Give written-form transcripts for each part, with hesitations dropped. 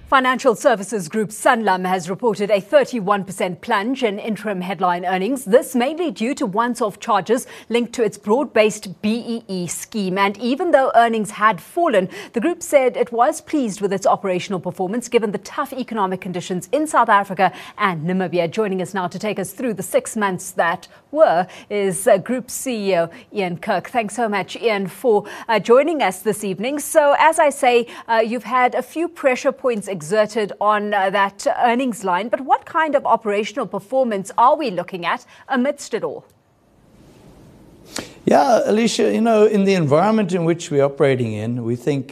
Financial services group Sanlam has reported a 31% plunge in interim headline earnings. This mainly due to once-off charges linked to its broad-based BEE scheme. And even though earnings had fallen, the group said it was pleased with its operational performance given the tough economic conditions in South Africa and Namibia. Joining us now to take us through the 6 months that were is Group CEO Ian Kirk. Thanks so much, Ian, for joining us this evening. So, as I say, you've had a few pressure points exerted on that earnings line, but what kind of operational performance are we looking at amidst it all? Yeah, Alicia, in the environment in which we're operating in, we think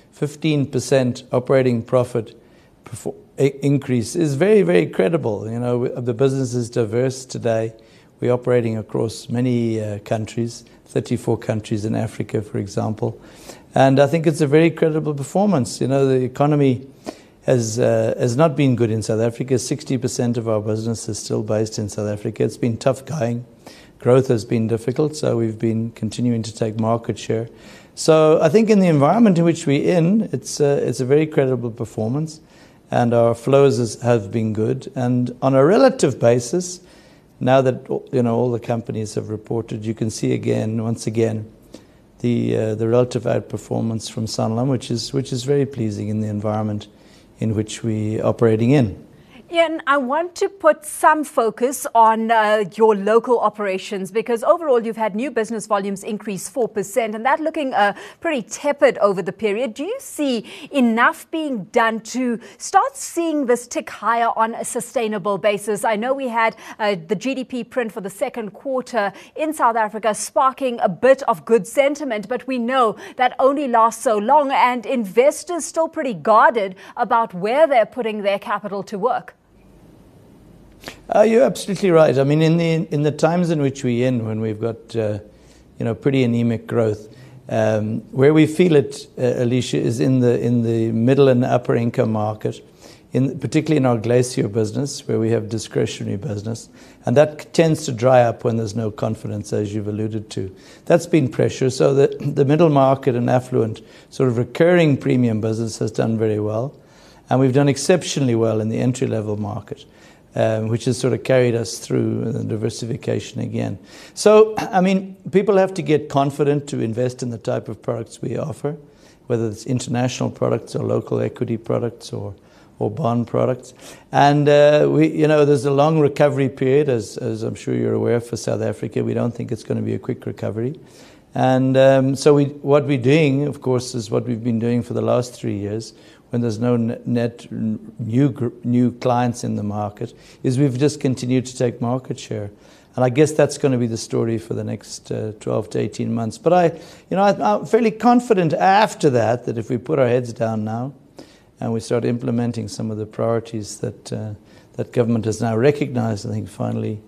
15% operating profit increase is very, very credible. The business is diverse today. We're operating across many countries, 34 countries in Africa, for example. And I think it's a very credible performance. The economy has not been good in South Africa. 60% of our business is still based in South Africa. It's been tough going. Growth has been difficult, so we've been continuing to take market share. So I think in the environment in which we're in, it's a very credible performance, and our flows have been good. And on a relative basis, now that all the companies have reported, you can see once again, the relative outperformance from Sanlam, which is very pleasing in the environment in which we're operating in. Ian, I want to put some focus on your local operations because overall you've had new business volumes increase 4% and that looking pretty tepid over the period. Do you see enough being done to start seeing this tick higher on a sustainable basis? I know we had the GDP print for the second quarter in South Africa sparking a bit of good sentiment, but we know that only lasts so long and investors still pretty guarded about where they're putting their capital to work. You're absolutely right. I mean, in the times in which we're in, when we've got pretty anemic growth, where we feel it, Alicia, is in the middle and upper income market, particularly in our Glacier business, where we have discretionary business, and that tends to dry up when there's no confidence, as you've alluded to. That's been pressure. So the middle market and affluent sort of recurring premium business has done very well, and we've done exceptionally well in the entry-level market. Which has sort of carried us through the diversification again. So, I mean, people have to get confident to invest in the type of products we offer, whether it's international products or local equity products or bond products. And, there's a long recovery period, as I'm sure you're aware, for South Africa. We don't think it's going to be a quick recovery. And so what we're doing, of course, is what we've been doing for the last 3 years, when there's no net new clients in the market, is we've just continued to take market share. And I guess that's going to be the story for the next 12 to 18 months. But I'm fairly confident after that if we put our heads down now and we start implementing some of the priorities that government has now recognized, I think finally,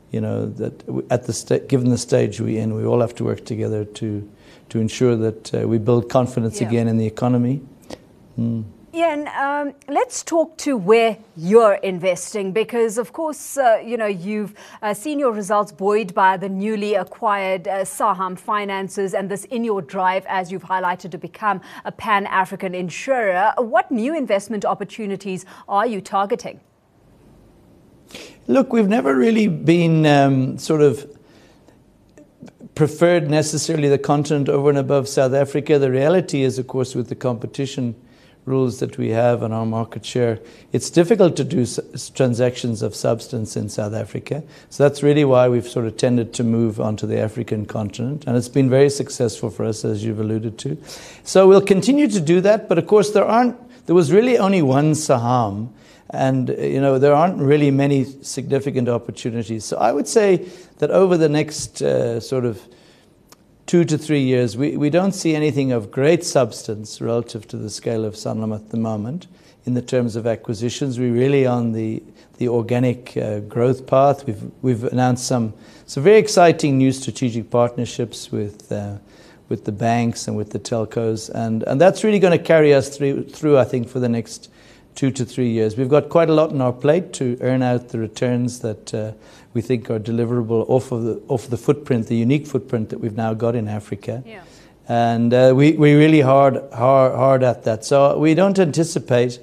that given the stage we're in, we all have to work together to ensure that we build confidence again in the economy. Ian, let's talk to where you're investing because, of course, you've seen your results buoyed by the newly acquired Saham Finances and this in your drive, as you've highlighted, to become a Pan-African insurer. What new investment opportunities are you targeting? Look, we've never really been sort of preferred necessarily the continent over and above South Africa. The reality is, of course, with the competition rules that we have on our market share, it's difficult to do transactions of substance in South Africa. So that's really why we've sort of tended to move onto the African continent. And it's been very successful for us, as you've alluded to. So we'll continue to do that. But of course, there was really only one Saham. And, there aren't really many significant opportunities. So I would say that over the next sort of 2 to 3 years, we don't see anything of great substance relative to the scale of Sanlam at the moment in the terms of acquisitions. We're really on the organic growth path. We've announced some very exciting new strategic partnerships with the banks and with the telcos. And that's really going to carry us through, I think, for the next 2 to 3 years. We've got quite a lot on our plate to earn out the returns that we think are deliverable off of the footprint, the unique footprint that we've now got in Africa. Yeah. And we're really hard at that. So we don't anticipate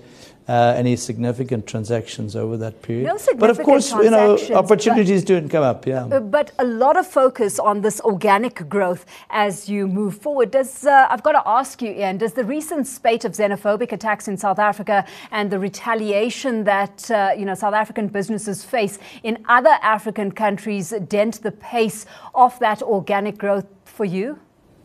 any significant transactions over that period. No significant but of course, transactions, opportunities do come up, yeah. But a lot of focus on this organic growth as you move forward. I've got to ask you, Ian, does the recent spate of xenophobic attacks in South Africa and the retaliation that South African businesses face in other African countries dent the pace of that organic growth for you?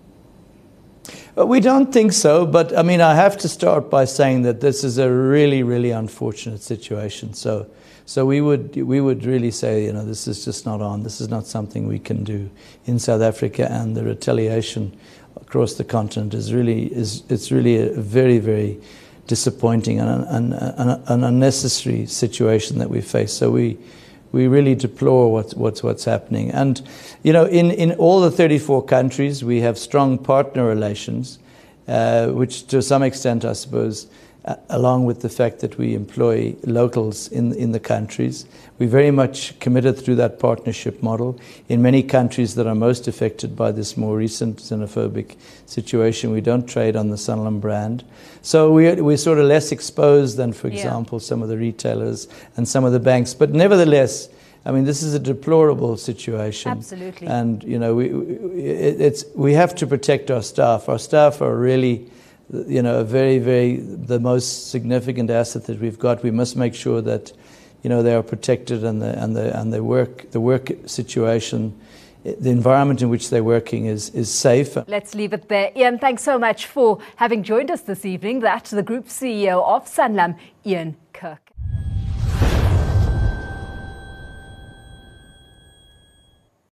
We don't think so, but I mean, I have to start by saying that this is a really, really unfortunate situation. So we would really say, this is just not on. This is not something we can do in South Africa, and the retaliation across the continent is really a very, very disappointing and an unnecessary situation that we face. So we really deplore what's happening. And, in all the 34 countries, we have strong partner relations, which to some extent, I suppose, along with the fact that we employ locals in the countries, we're very much committed through that partnership model. In many countries that are most affected by this more recent xenophobic situation, we don't trade on the Sanlam brand. So we're sort of less exposed than, for example, some of the retailers and some of the banks. But nevertheless, I mean, this is a deplorable situation. Absolutely. And, we have to protect our staff. Our staff are really, a very, very, the most significant asset that we've got. We must make sure that, they are protected, and the work situation, the environment in which they're working is safe. Let's leave it there. Ian, thanks so much for having joined us this evening. That's the Group CEO of Sanlam, Ian Kirk.